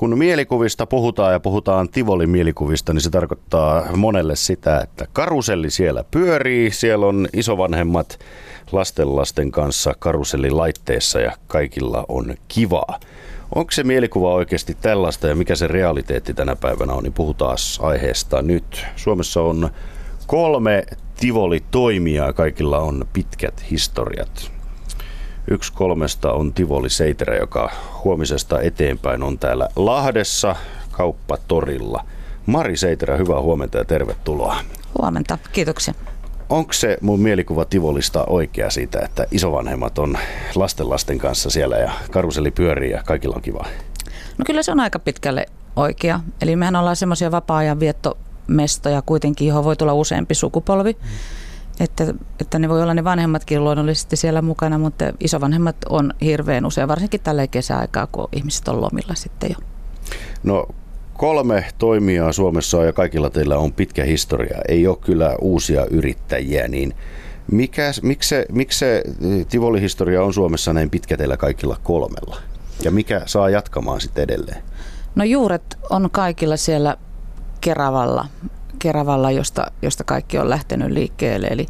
Kun mielikuvista puhutaan ja puhutaan Tivolin mielikuvista, niin se tarkoittaa monelle sitä, että karuselli siellä pyörii. Siellä on isovanhemmat lasten kanssa karusellilaitteessa ja kaikilla on kivaa. Onko se mielikuva oikeasti tällaista ja mikä se realiteetti tänä päivänä on, niin puhutaan aiheesta nyt. Suomessa on 3 Tivoli-toimijaa, kaikilla on pitkät historiat. Yksi 3 on Tivoli Seiterä, joka huomisesta eteenpäin on täällä Lahdessa kauppatorilla. Mari Seiterä, hyvää huomenta ja tervetuloa. Huomenta, kiitoksia. Onko se mun mielikuva Tivolista oikea siitä, että isovanhemmat on lasten kanssa siellä ja karuselli pyörii ja kaikilla on kivaa? No kyllä se on aika pitkälle oikea. Eli mehän ollaan semmoisia vapaa-ajan viettomestoja kuitenkin, johon voi tulla useampi sukupolvi. Että ne voi olla ne vanhemmatkin luonnollisesti siellä mukana, mutta isovanhemmat on hirveän usein, varsinkin tällä kesäaikaa, kun ihmiset on lomilla sitten jo. No 3 toimijaa Suomessa on ja kaikilla teillä on pitkä historia. Ei ole kyllä uusia yrittäjiä, niin miksi se Tivoli-historia on Suomessa näin pitkä teillä kaikilla 3? Ja mikä saa jatkamaan sitten edelleen? No juuret on kaikilla siellä Keravalla, josta kaikki on lähtenyt liikkeelle, eli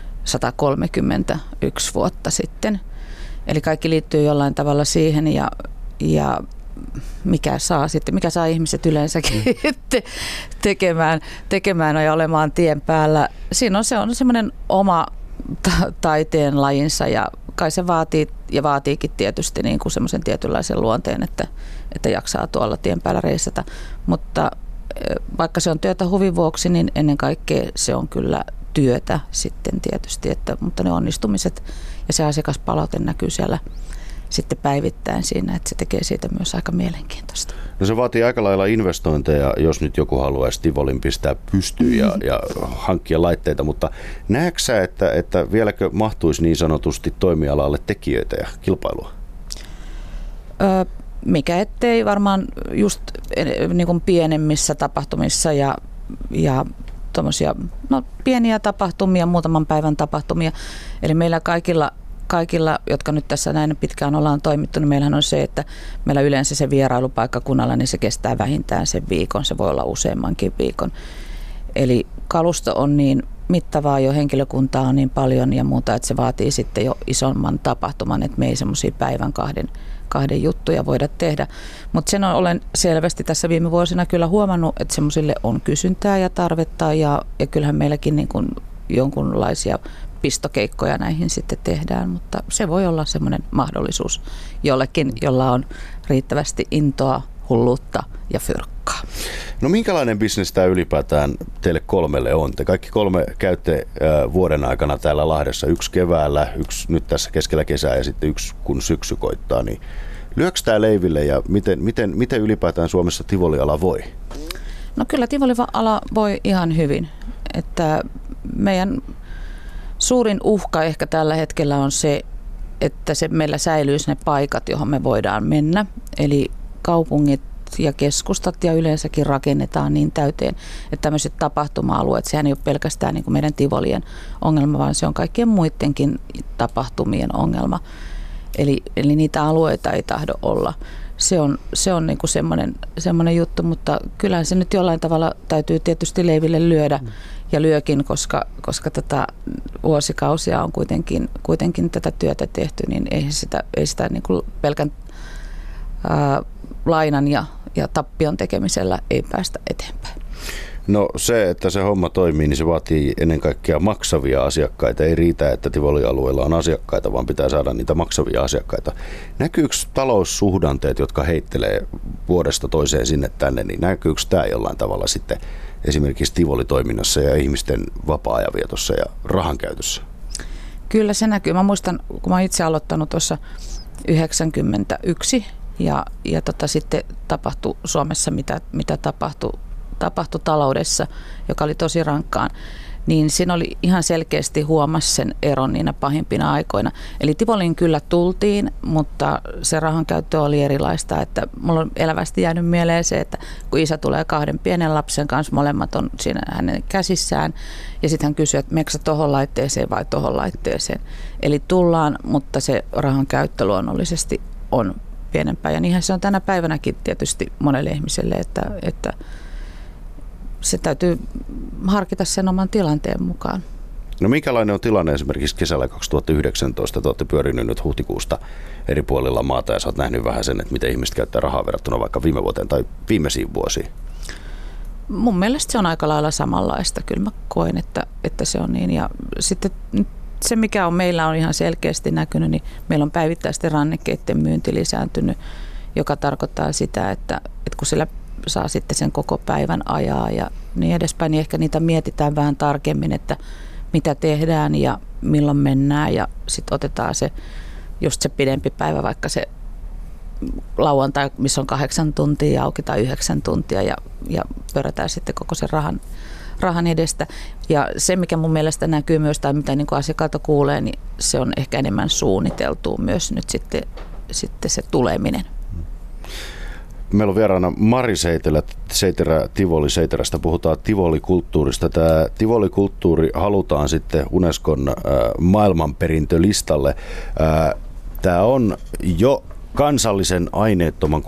131 vuotta sitten. Eli kaikki liittyy jollain tavalla siihen ja mikä saa ihmiset yleensäkin tekemään ja olemaan tien päällä. Se on semmoinen oma taiteen lajinsa ja kai se vaatii ja vaatiikin tietysti niin kuin semmoisen tietynlaisen luonteen, että jaksaa tuolla tien päällä reissata, mutta vaikka se on työtä huvin vuoksi, niin ennen kaikkea se on kyllä työtä sitten tietysti, mutta ne onnistumiset ja se asiakaspalaute näkyy siellä sitten päivittäin siinä, että se tekee siitä myös aika mielenkiintoista. No se vaatii aika lailla investointeja, jos nyt joku haluaisi Tivolin pistää pystyyn ja hankkia laitteita, mutta näetkö sä, että vieläkö mahtuisi niin sanotusti toimialalle tekijöitä ja kilpailua? Mikä ettei varmaan just niin kuin pienemmissä tapahtumissa ja tommosia, pieniä tapahtumia, muutaman päivän tapahtumia. Eli meillä kaikilla, jotka nyt tässä näin pitkään ollaan toimittu, niin meillähän on se, että meillä yleensä se vierailupaikkakunnalla, niin se kestää vähintään sen viikon, se voi olla useammankin viikon. Eli kalusto on niin mittavaa jo, henkilökuntaa on niin paljon ja muuta, että se vaatii sitten jo isomman tapahtuman, että me ei semmoisia päivän kahden juttuja voida tehdä. Mutta sen olen selvästi tässä viime vuosina kyllä huomannut, että semmoisille on kysyntää ja tarvetta ja kyllähän meilläkin niin kuin jonkunlaisia pistokeikkoja näihin sitten tehdään, mutta se voi olla semmoinen mahdollisuus jollekin, jolla on riittävästi intoa, hulluutta ja fyrkkaa. No minkälainen bisnes tämä ylipäätään teille 3 on? Te kaikki 3 käytte vuoden aikana täällä Lahdessa, yksi keväällä, yksi nyt tässä keskellä kesää ja sitten yksi kun syksy koittaa, niin lyökö tämä leiville ja miten ylipäätään Suomessa Tivoli-ala voi? No kyllä Tivoli-ala voi ihan hyvin, että meidän suurin uhka ehkä tällä hetkellä on se, että meillä säilyisi ne paikat, johon me voidaan mennä. Eli kaupungit ja keskustat ja yleensäkin rakennetaan niin täyteen, että tämmöiset tapahtuma-alueet, sehän ei ole pelkästään niin kuin meidän Tivolien ongelma, vaan se on kaikkien muidenkin tapahtumien ongelma. Eli niitä alueita ei tahdo olla. Se on niin kuin semmoinen juttu, mutta kyllähän se nyt jollain tavalla täytyy tietysti leiville lyödä ja lyökin, koska vuosikausia on kuitenkin tätä työtä tehty, niin ei sitä niin kuin pelkän lainan ja tappion tekemisellä ei päästä eteenpäin. No se, että se homma toimii, niin se vaatii ennen kaikkea maksavia asiakkaita. Ei riitä, että Tivoli-alueella on asiakkaita, vaan pitää saada niitä maksavia asiakkaita. Näkyykö taloussuhdanteet, jotka heittelee vuodesta toiseen sinne tänne, niin näkyykö tämä jollain tavalla sitten esimerkiksi Tivoli-toiminnassa ja ihmisten vapaa-ajanvietossa ja rahankäytössä? Kyllä se näkyy. Mä muistan, kun mä itse aloittanut tuossa 1991 ja sitten tapahtui Suomessa, mitä tapahtui taloudessa, joka oli tosi rankkaan, niin siinä oli ihan selkeästi huomasi sen eron niinä pahimpina aikoina. Eli Tivoliin kyllä tultiin, mutta se rahan käyttö oli erilaista. Että mulla on elävästi jäänyt mieleen se, että kun isä tulee 2 pienen lapsen kanssa, molemmat on siinä hänen käsissään, ja sitten hän kysyy, että meneekö sä tohon laitteeseen vai tohon laitteeseen. Eli tullaan, mutta se rahan käyttö luonnollisesti on pienempää. Ja niinhän se on tänä päivänäkin tietysti monelle ihmiselle, että se täytyy harkita sen oman tilanteen mukaan. No minkälainen on tilanne esimerkiksi kesällä 2019? Te olette pyörinyt nyt huhtikuusta eri puolilla maata ja sä oot nähnyt vähän sen, että miten ihmiset käyttää rahaa verrattuna vaikka viime vuoteen tai viimeisiin vuosiin. Mun mielestä se on aika lailla samanlaista. Kyllä mä koen, että se on niin. Ja sitten se, mikä on meillä on ihan selkeästi näkynyt, niin meillä on päivittäisten rannekkeiden myynti lisääntynyt, joka tarkoittaa sitä, että kun sillä saa sitten sen koko päivän ajaa ja niin edespäin, niin ehkä niitä mietitään vähän tarkemmin, että mitä tehdään ja milloin mennään ja sitten otetaan se just se pidempi päivä, vaikka se lauantai, missä on 8 tuntia auki tai 9 tuntia ja pörätään sitten koko sen rahan edestä. Ja se, mikä mun mielestä näkyy myös tai mitä niin kuin asiakkaalta kuulee, niin se on ehkä enemmän suunniteltua myös nyt sitten se tuleminen. Meillä on vieraana Mari Seiterä Tivoli Seiterästä. Puhutaan tivolikulttuurista. Tämä tivolikulttuuri halutaan sitten Unescon maailmanperintölistalle. Tämä on jo kansallisen aineettoman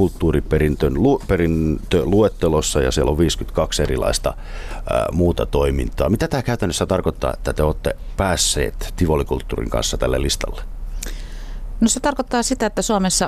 kulttuuriperintöluettelossa ja siellä on 52 erilaista muuta toimintaa. Mitä tämä käytännössä tarkoittaa, että te olette päässeet tivolikulttuurin kanssa tälle listalle? No se tarkoittaa sitä, että Suomessa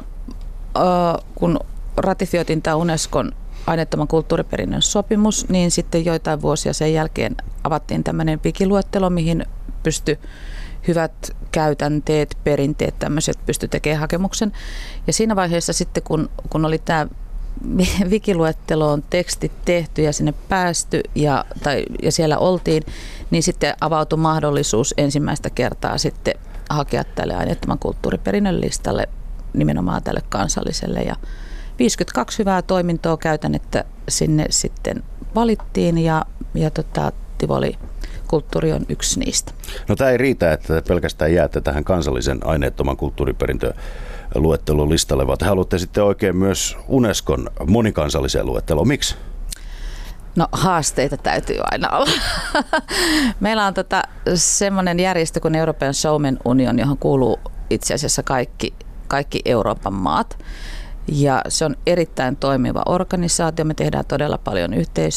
kun ratifioitiin tämä Unescon aineettoman kulttuuriperinnön sopimus, niin sitten joitain vuosia sen jälkeen avattiin tämmöinen wikiluettelo, mihin pystyi hyvät käytänteet, perinteet, tämmöiset pystyi tekemään hakemuksen. Ja siinä vaiheessa sitten, kun oli tämä wikiluetteloon tekstit tehty ja sinne päästy ja siellä oltiin, niin sitten avautui mahdollisuus ensimmäistä kertaa sitten hakea tälle aineettoman kulttuuriperinnön listalle nimenomaan tälle kansalliselle. Ja 52 hyvää toimintoa käytännettä sinne sitten valittiin ja tivolikulttuuri on yksi niistä. No tämä ei riitä, että pelkästään jäätte tähän kansallisen aineettoman kulttuuriperintöluettelun listalle, vaan te haluatte sitten oikein myös Unescon monikansalliseen luetteloon. Miksi? No haasteita täytyy aina olla. Meillä on semmoinen järjestö kuin European Showmen Union, johon kuuluu itse asiassa kaikki Euroopan maat. Ja se on erittäin toimiva organisaatio. Me tehdään todella paljon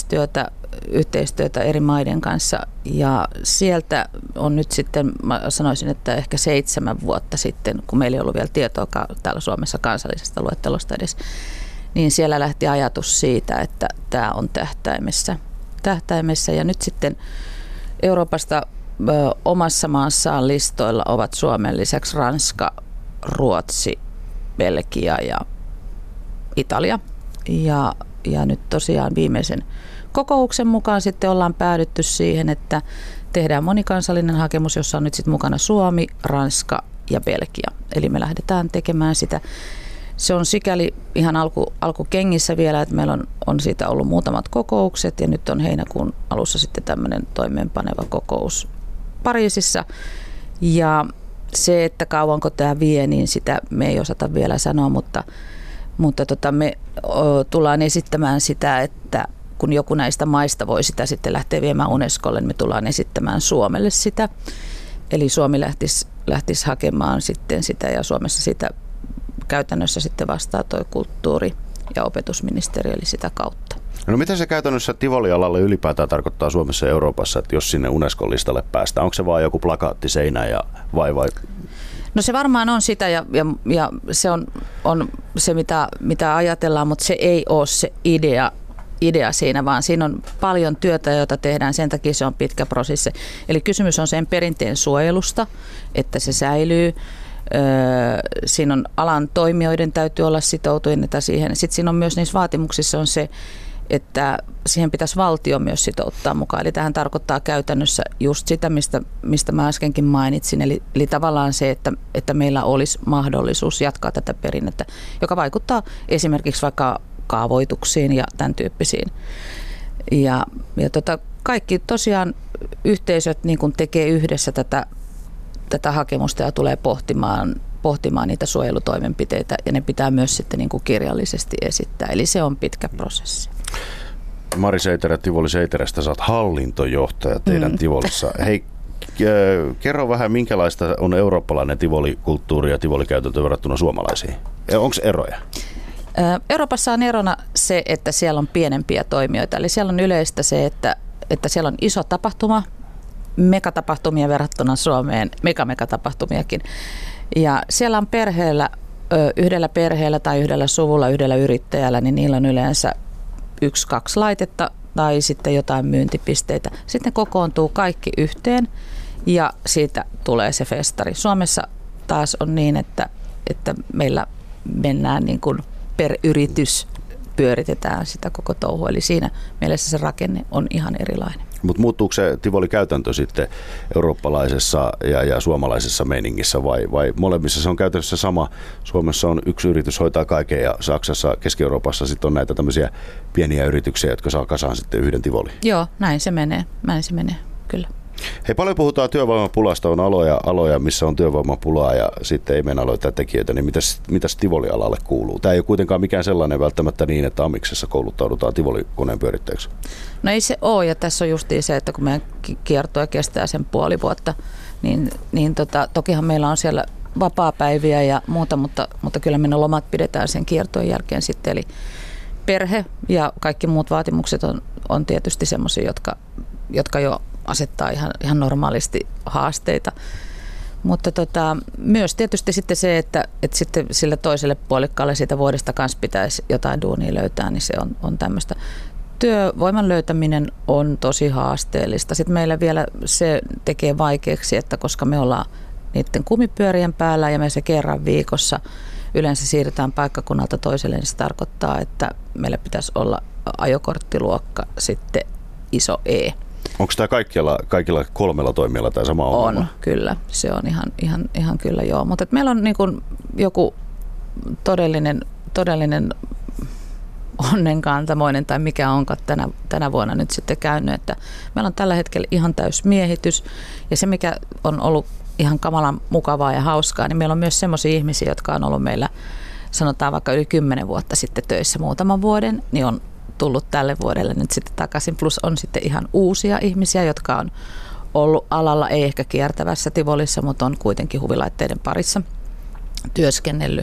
yhteistyötä eri maiden kanssa. Ja sieltä on nyt sitten, mä sanoisin, että ehkä 7 vuotta sitten, kun meillä ei ollut vielä tietoa täällä Suomessa kansallisesta luettelosta edes, niin siellä lähti ajatus siitä, että tämä on tähtäimessä. Ja nyt sitten Euroopasta omassa maassaan listoilla ovat Suomen lisäksi Ranska, Ruotsi, Belgia ja Italia. Ja nyt tosiaan viimeisen kokouksen mukaan sitten ollaan päädytty siihen, että tehdään monikansallinen hakemus, jossa on nyt sitten mukana Suomi, Ranska ja Belgia. Eli me lähdetään tekemään sitä. Se on sikäli ihan alkukengissä vielä, että meillä on siitä ollut muutamat kokoukset ja nyt on heinäkuun alussa sitten tämmöinen toimeenpaneva kokous Pariisissa. Ja se, että kauanko tämä vie, niin sitä me ei osata vielä sanoa, mutta me tullaan esittämään sitä, että kun joku näistä maista voi sitä sitten lähteä viemään Unescolle, niin me tullaan esittämään Suomelle sitä. Eli Suomi lähtisi hakemaan sitten sitä ja Suomessa sitä käytännössä sitten vastaa toi kulttuuri- ja opetusministeriö, eli sitä kautta. No mitä se käytännössä tivolialalle ylipäätään tarkoittaa Suomessa ja Euroopassa, että jos sinne Unescon listalle päästään? Onko se vaan joku plakaatti seinään vai? No se varmaan on sitä ja se on se, mitä ajatellaan, mutta se ei ole se idea siinä, vaan siinä on paljon työtä, jota tehdään, sen takia se on pitkä prosessi. Eli kysymys on sen perinteen suojelusta, että se säilyy. Siinä on alan toimijoiden täytyy olla sitoutuneita siihen. Sitten siinä on myös niissä vaatimuksissa on se, että siihen pitäisi valtio myös sitouttaa mukaan. Eli tähän tarkoittaa käytännössä just sitä, mistä mä äskenkin mainitsin. Eli tavallaan se, että meillä olisi mahdollisuus jatkaa tätä perinnettä, joka vaikuttaa esimerkiksi vaikka kaavoituksiin ja tämän tyyppisiin. Ja kaikki tosiaan yhteisöt niin kun tekee yhdessä tätä hakemusta ja tulee pohtimaan niitä suojelutoimenpiteitä ja ne pitää myös sitten niin kuin kirjallisesti esittää. Eli se on pitkä prosessi. Mari Seiterä Tivoli Seiterästä, sä oot hallintojohtaja teidän Tivolissa. Hei, Kerro vähän, minkälaista on eurooppalainen tivolikulttuuri ja tivolikäytäntö verrattuna suomalaisiin. Onko eroja? Euroopassa on erona se, että siellä on pienempiä toimijoita. Eli siellä on yleistä se, että siellä on iso tapahtuma, megatapahtumia verrattuna Suomeen, megatapahtumiakin. Ja siellä on yhdellä perheellä tai yhdellä suvulla, yhdellä yrittäjällä, niin niillä on yleensä 1-2 laitetta tai sitten jotain myyntipisteitä. Sitten kokoontuu kaikki yhteen ja siitä tulee se festari. Suomessa taas on niin, että meillä mennään niin kuin per yritys, pyöritetään sitä koko touhua. Eli siinä mielessä se rakenne on ihan erilainen. Mutta muuttuuko se tivolikäytäntö sitten eurooppalaisessa ja suomalaisessa meiningissä vai molemmissa se on käytännössä sama? Suomessa on yksi yritys hoitaa kaiken ja Saksassa, Keski-Euroopassa sitten on näitä tämmöisiä pieniä yrityksiä, jotka saa kasaan sitten yhden tivoli. Joo, näin se menee, kyllä. Hei, paljon puhutaan työvoimapulasta, on aloja, missä on työvoimapulaa ja sitten ei mennä aloittaa tekijöitä, niin mitäs tivolialalle kuuluu? Tämä ei ole kuitenkaan mikään sellainen välttämättä niin, että Amiksessa kouluttaudutaan tivolikoneen pyörittäjäksi. No ei se ole, ja tässä on justiin se, että kun meidän kiertoja kestää sen puoli vuotta, niin tokihan meillä on siellä vapaapäiviä ja muuta, mutta kyllä meidän lomat pidetään sen kiertojen jälkeen sitten, eli perhe ja kaikki muut vaatimukset on tietysti semmoisia, jotka jo asettaa ihan normaalisti haasteita. Mutta myös tietysti sitten se, että sitten sille toiselle puolikkaalle siitä vuodesta kanssa pitäisi jotain duunia löytää, niin se on tämmöistä. Työvoiman löytäminen on tosi haasteellista. Sitten meillä vielä se tekee vaikeaksi, että koska me ollaan niiden kumipyörien päällä ja me se kerran viikossa yleensä siirrytään paikkakunnalta toiselle, niin se tarkoittaa, että meillä pitäisi olla ajokorttiluokka sitten iso E. Onko tämä kaikilla 3 toimijalla tämä sama ongelma? On, kyllä. Se on ihan kyllä joo. Mutta meillä on niin kuin joku todellinen onnenkantamoinen tai mikä onkaan tänä vuonna nyt sitten käynyt, että meillä on tällä hetkellä ihan täys miehitys ja se mikä on ollut ihan kamalan mukavaa ja hauskaa, niin meillä on myös semmoisia ihmisiä, jotka on ollut meillä sanotaan vaikka yli 10 vuotta sitten töissä muutaman vuoden, niin on tullut tälle vuodelle nyt sitten takaisin, plus on sitten ihan uusia ihmisiä, jotka on ollut alalla, ei ehkä kiertävässä tivolissa, mutta on kuitenkin huvilaitteiden parissa työskennellyt.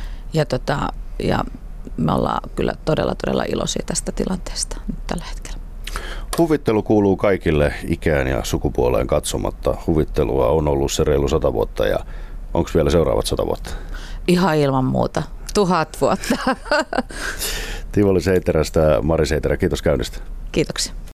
Ja me ollaan kyllä todella iloisia tästä tilanteesta nyt tällä hetkellä. Huvittelu kuuluu kaikille ikään ja sukupuoleen katsomatta. Huvittelua on ollut se reilu 100 vuotta ja onko vielä seuraavat 100 vuotta? Ihan ilman muuta. 1000 vuotta. Tivoli Seiterästä Mari Seiterä, kiitos käynnistä. Kiitoksia.